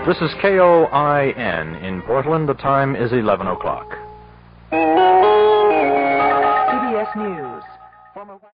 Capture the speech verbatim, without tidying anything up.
This is K O I N in Portland. The time is eleven o'clock. C B S News.